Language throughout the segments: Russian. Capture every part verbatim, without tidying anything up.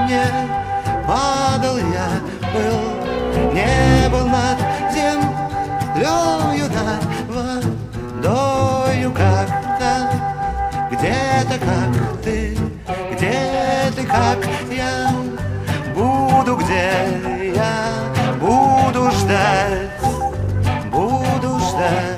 не падал я, был, не был над землею, над водою как-то, где-то как ты, где ты, как я, буду, где я, буду ждать, буду ждать.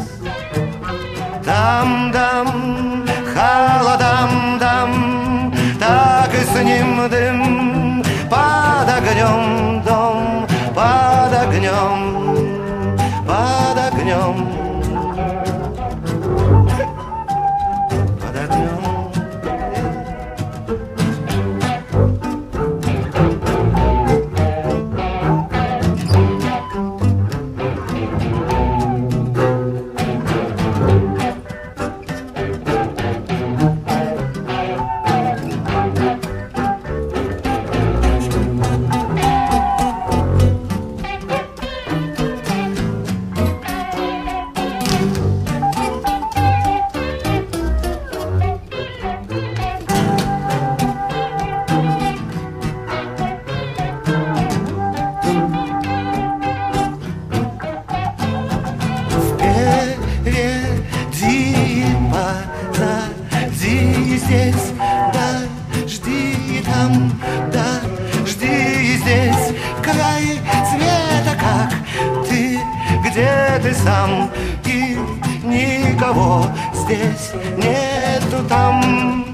Дам-дам, холодам-дам, так и с ним дым, под огнем дом, под огнем, под огнем, под огнем. Подожди здесь, дожди там, дожди здесь, край света, как ты, где ты сам, и никого здесь нету там.